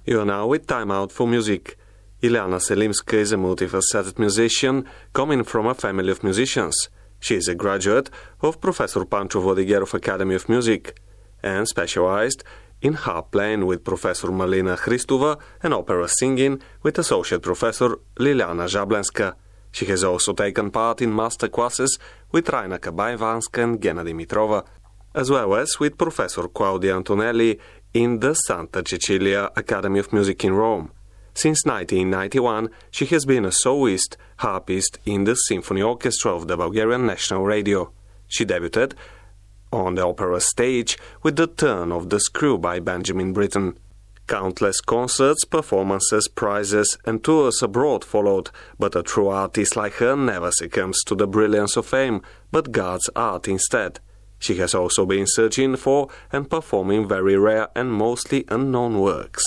You are now with Time Out for Music. Ileana Selimska is a multifaceted musician coming from a family of musicians. She is a graduate of Professor Pancho Vodiguerov Academy of Music and specialized in harp playing with Professor Malina Christova and opera singing with Associate Professor Liliana Jablenska. She has also taken part in master classes with Raina Kabaivanska and Gennady Mitrova, as well as with Professor Claudia Antonelli in the Santa Cecilia Academy of Music in Rome. Since 1991, she has been a soloist harpist in the Symphony Orchestra of the Bulgarian National Radio. She debuted on the opera stage with The Turn of the Screw by Benjamin Britten. Countless concerts, performances, prizes, and tours abroad followed, but a true artist like her never succumbs to the brilliance of fame, but guards art instead. She has also been searching for and performing very rare and mostly unknown works.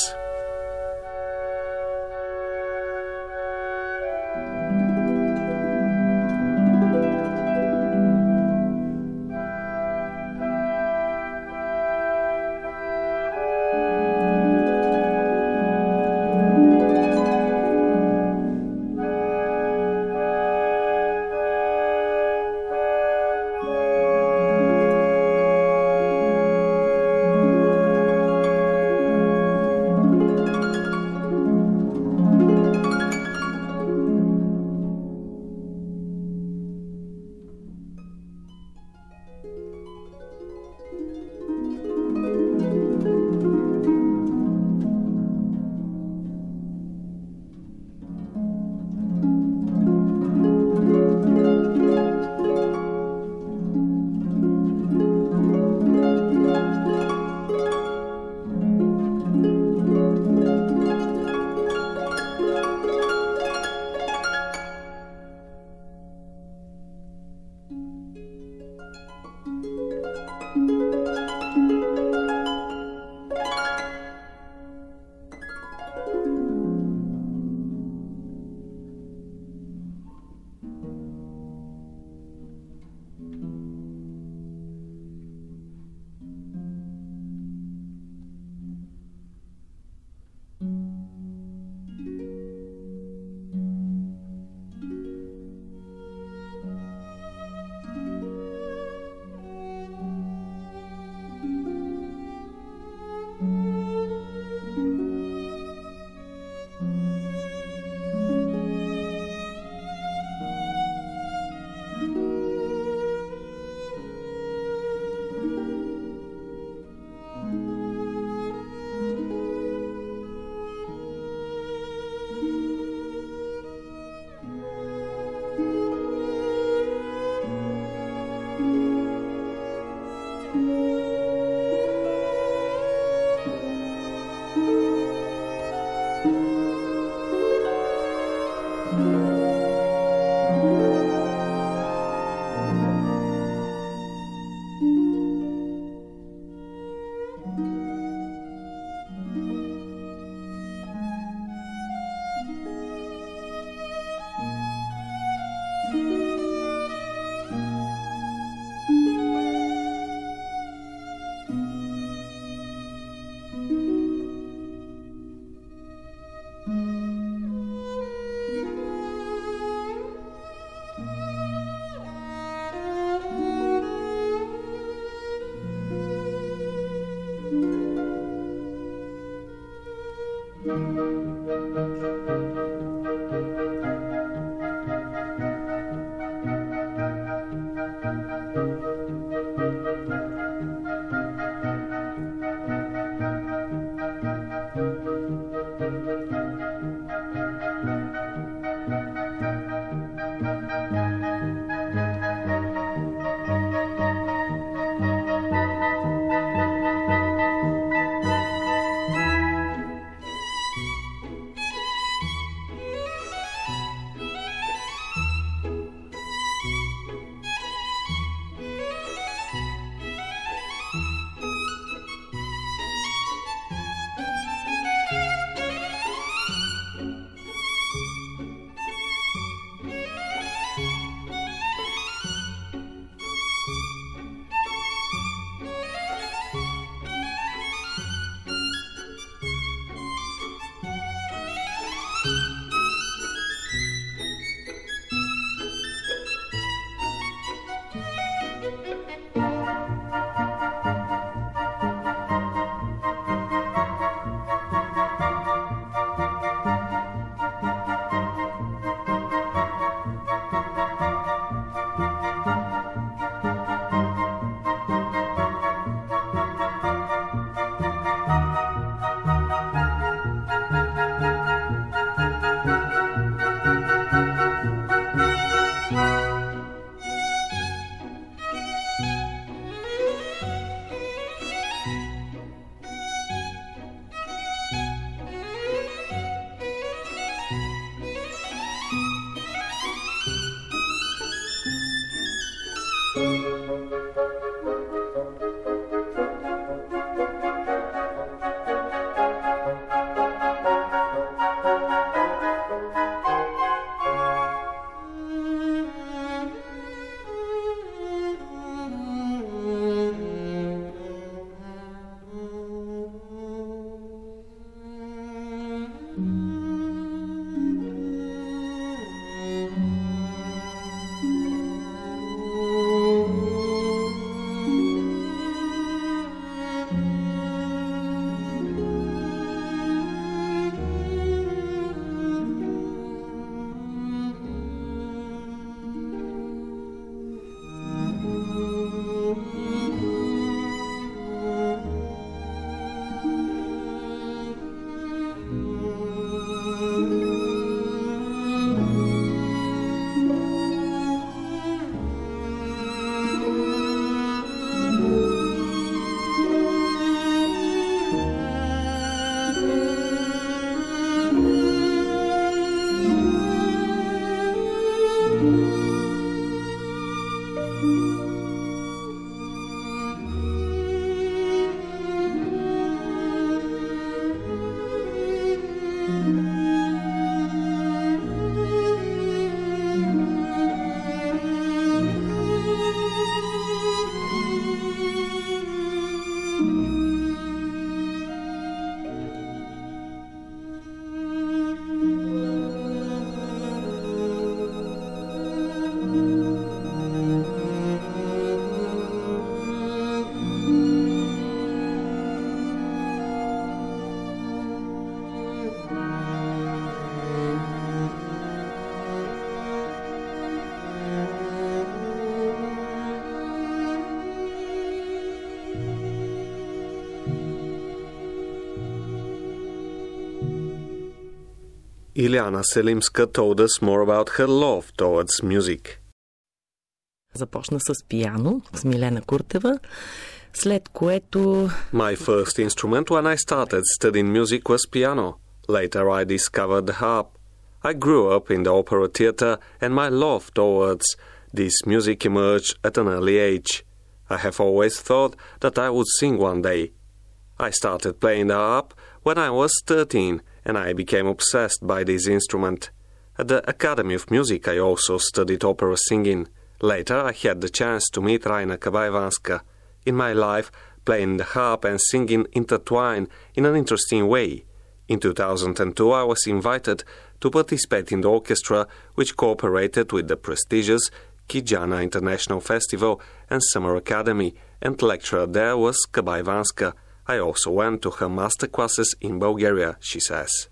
Iliana Selimska told us more about her love towards music. Започна с пиано, с Милена Куртева, след което... My first instrument when I started studying music was piano. Later I discovered the harp. I grew up in the opera theatre and my love towards this music emerged at an early age. I have always thought that I would sing one day. I started playing the harp when I was 13 and I became obsessed by this instrument. At the Academy of Music I also studied opera singing. Later I had the chance to meet Raina Kabaivanska. In my life, playing the harp and singing intertwine in an interesting way. In 2002 I was invited to participate in the orchestra which cooperated with the prestigious Kijana International Festival and Summer Academy, and the lecturer there was Kabaivanska. I also went to her master classes in Bulgaria, she says.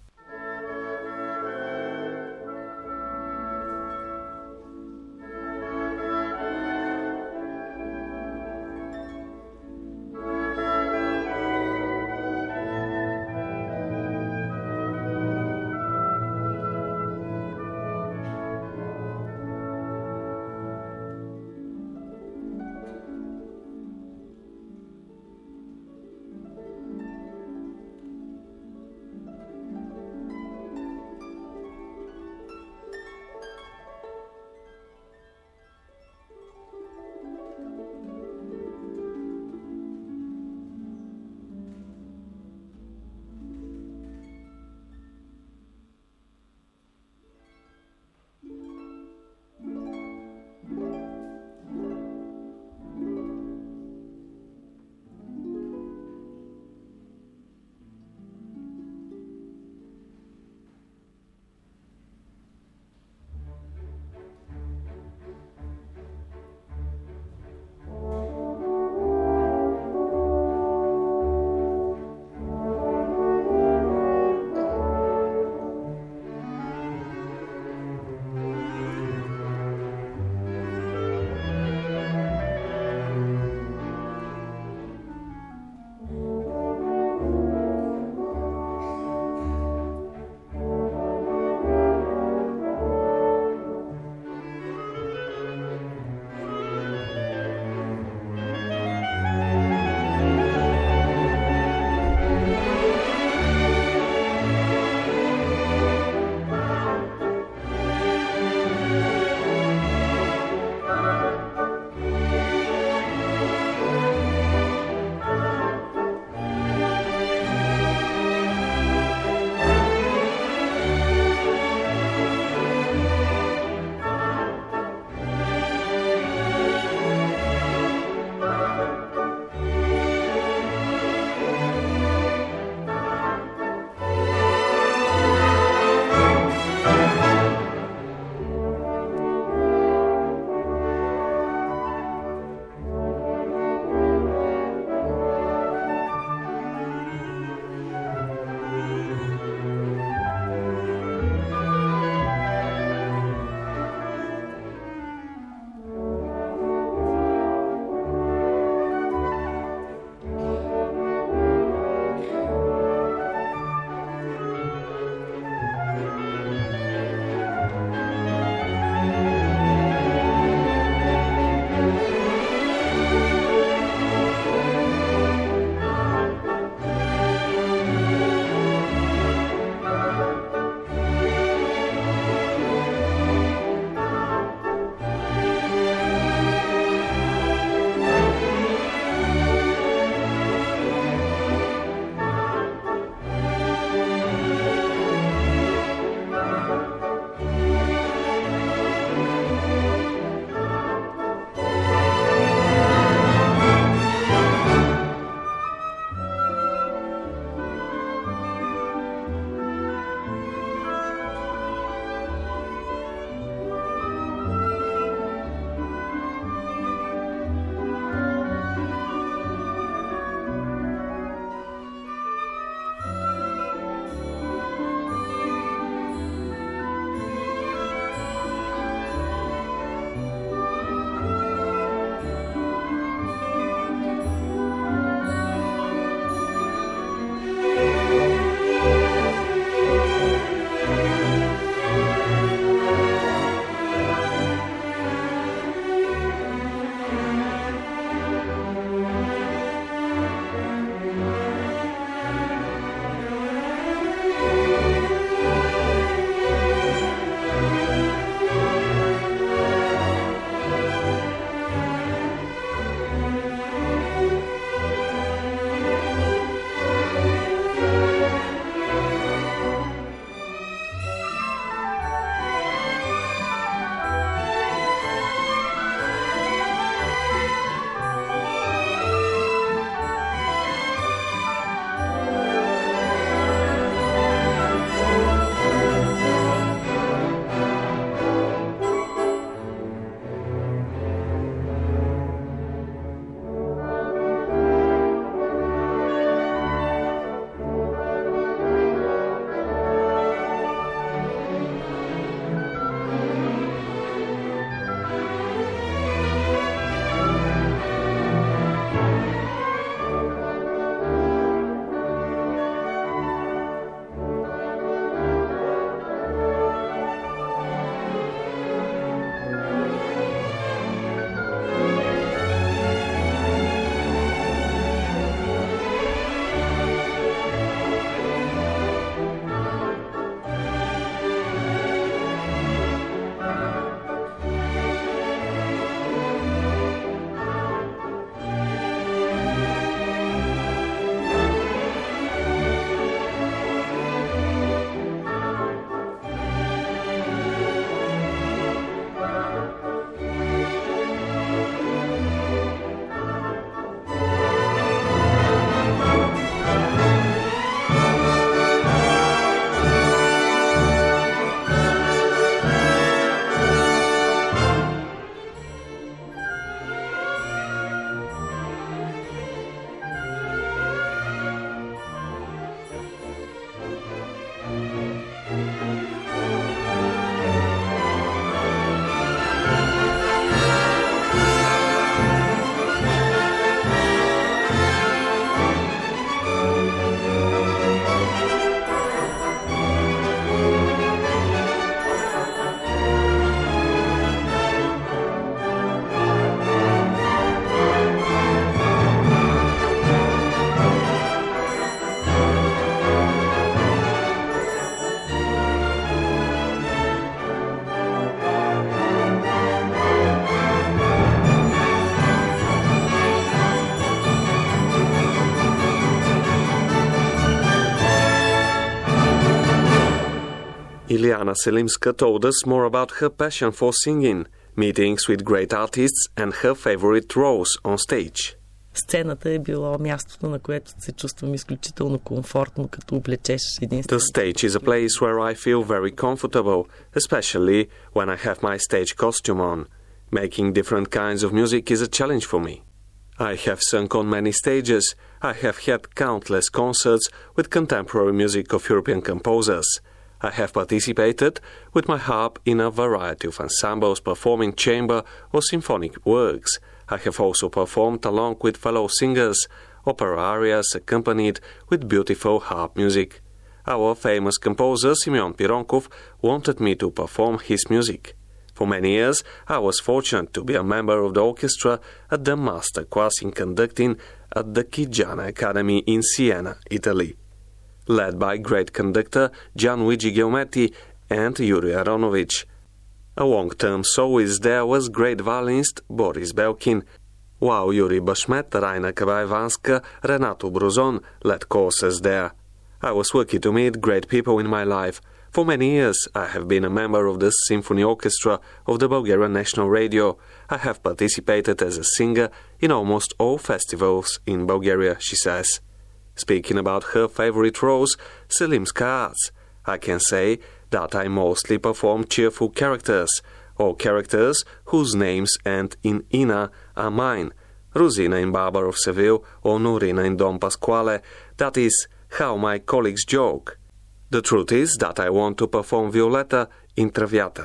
Ileana Selimska told us more about her passion for singing, meetings with great artists and her favorite roles on stage. Сцената е било мястото, на което се чувствам изключително комфортно, като облечеш единствено. The stage is a place where I feel very comfortable, especially when I have my stage costume on. Making different kinds of music is a challenge for me. I have sung on many stages. I have had countless concerts with contemporary music of European composers. I have participated with my harp in a variety of ensembles performing chamber or symphonic works. I have also performed along with fellow singers, opera arias accompanied with beautiful harp music. Our famous composer Simeon Pironkov wanted me to perform his music. For many years, I was fortunate to be a member of the orchestra at the master class in conducting at the Chigiana Academy in Siena, Italy. Led by great conductor Gianluigi Giometti and Yuri Aronovich. A long-term soloist there was great violinist Boris Belkin, while Yuri Bashmet, Raina Kabaivanska, Renato Bruzon led courses there. I was lucky to meet great people in my life. For many years, I have been a member of the Symphony Orchestra of the Bulgarian National Radio. I have participated as a singer in almost all festivals in Bulgaria, she says. Speaking about her favorite roles, Selimska adds, I can say that I mostly perform cheerful characters, or characters whose names end in Ina are mine, Rosina in Barber of Seville or Norina in Don Pasquale. That is how my colleagues joke. The truth is that I want to perform Violetta in Traviata.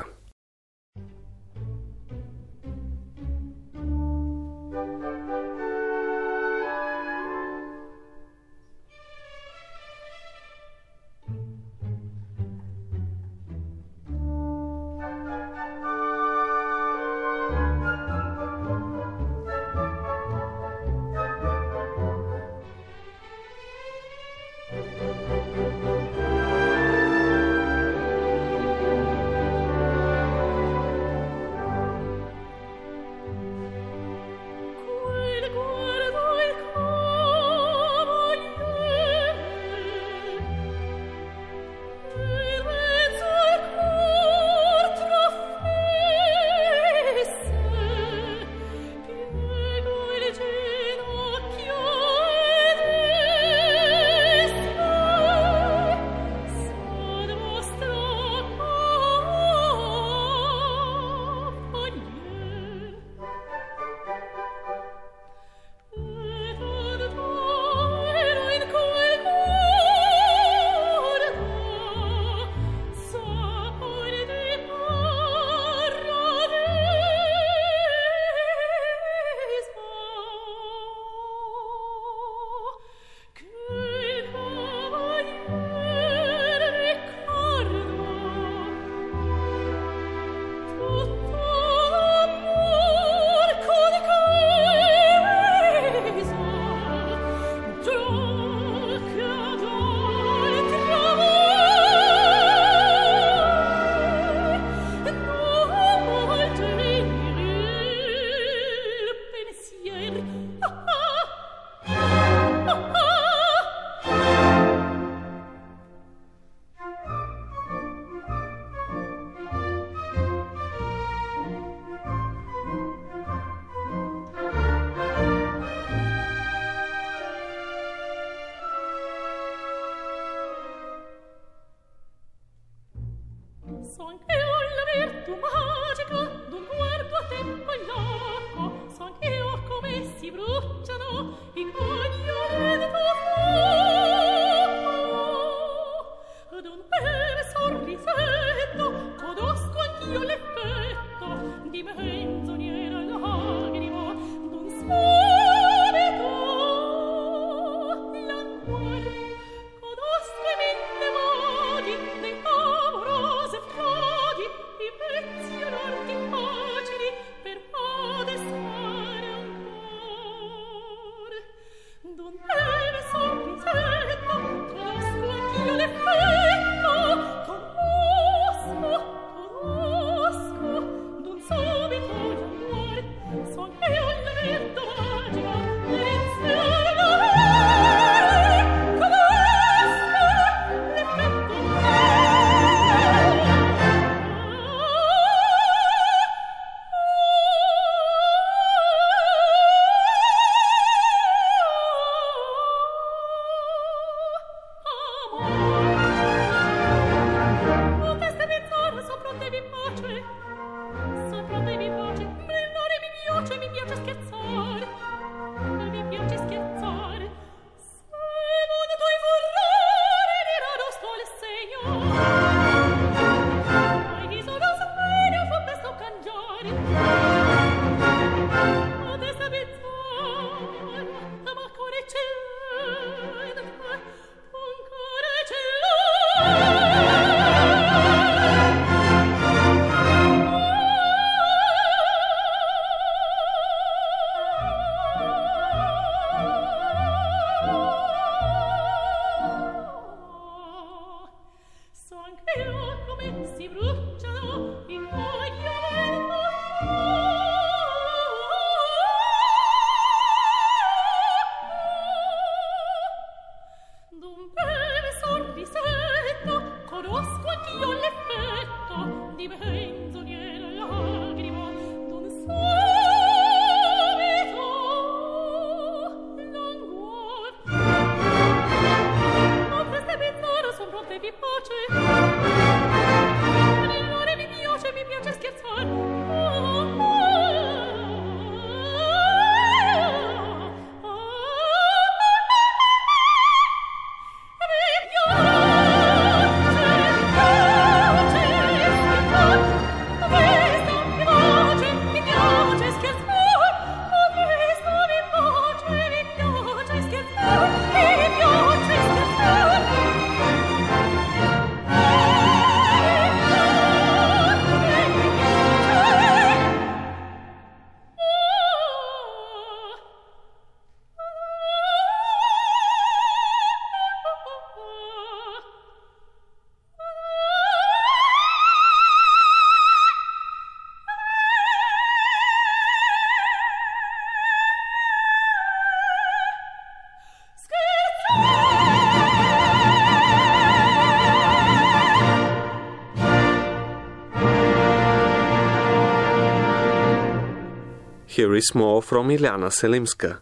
Here is more from Ileana Selimska.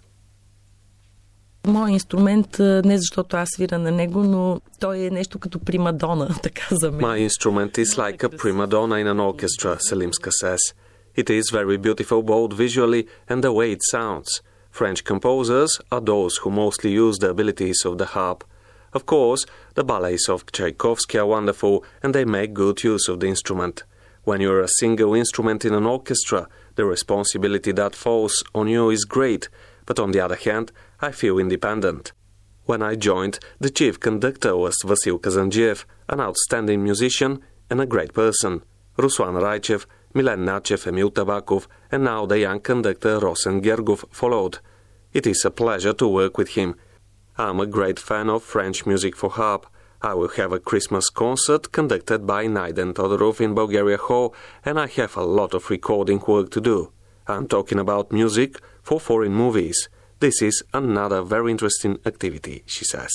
Моят инструмент, не защото аз свира на него, но той е нещо като примадона, така за мен. My instrument is like a prima donna in an orchestra, Selimska says. It is very beautiful both visually and the way it sounds. French composers are those who mostly use the abilities of the harp. Of course, the ballets of Tchaikovsky are wonderful and they make good use of the instrument. When you're a single instrument in an orchestra, the responsibility that falls on you is great, but on the other hand, I feel independent. When I joined, the chief conductor was Vasil Kazanjiev, an outstanding musician and a great person. Ruslan Raichev, Milen Nachev, Emil Tabakov, and now the young conductor Rosen Gergov followed. It is a pleasure to work with him. I'm a great fan of French music for harp. I will have a Christmas concert conducted by Naiden Todorov in Bulgaria Hall, and I have a lot of recording work to do. I'm talking about music for foreign movies. This is another very interesting activity, she says.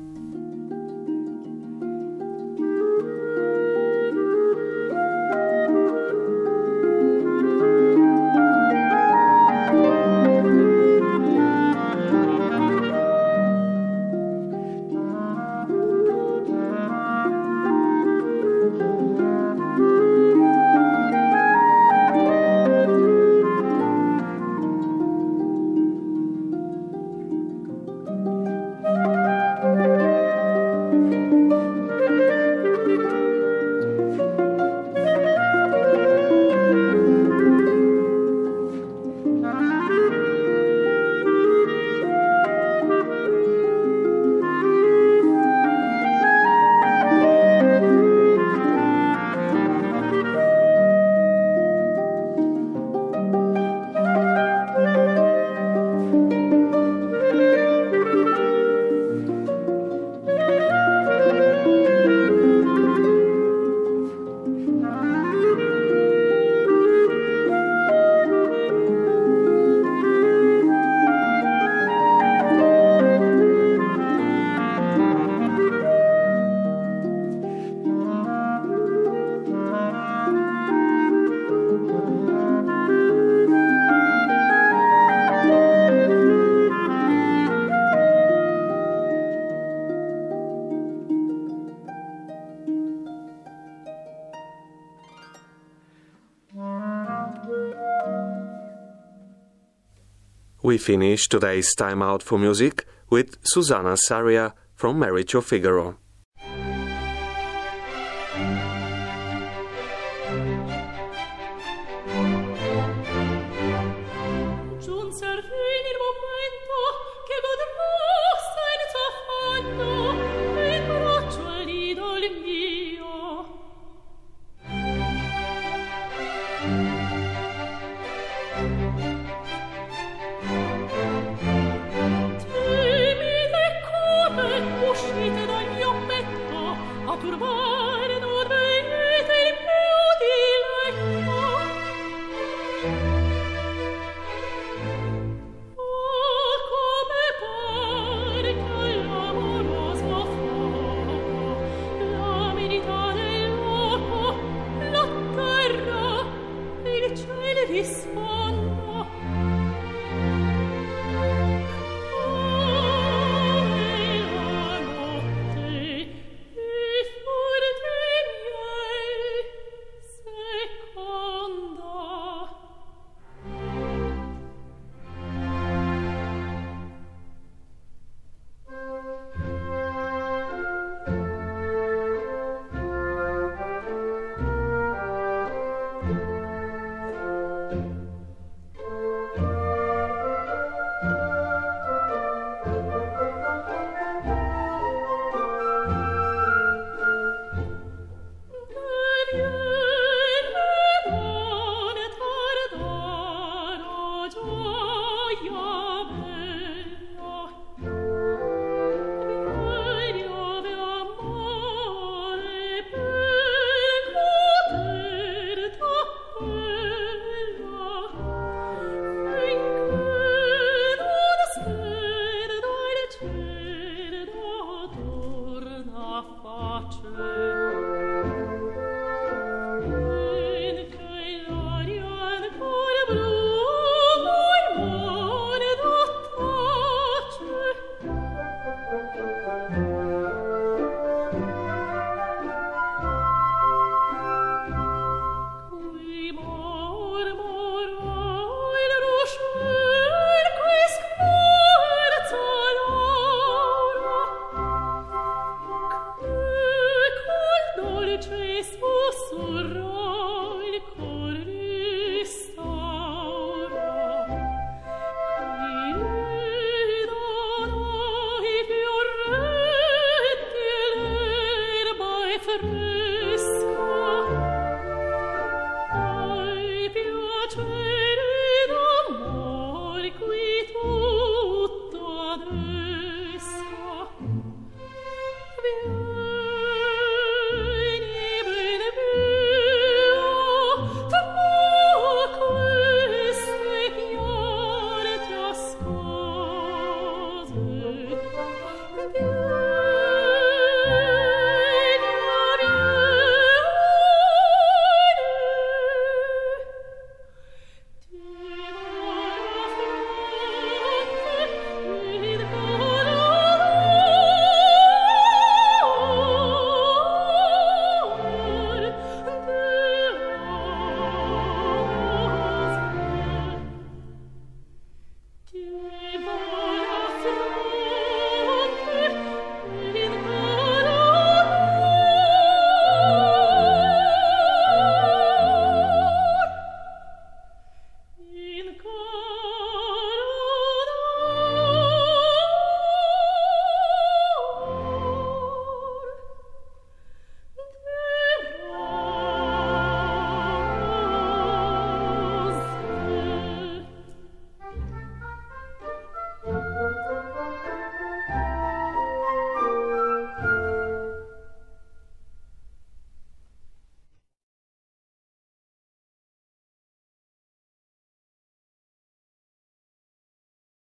We finish today's Time Out for Music with Susanna Saria from Marriage of Figaro.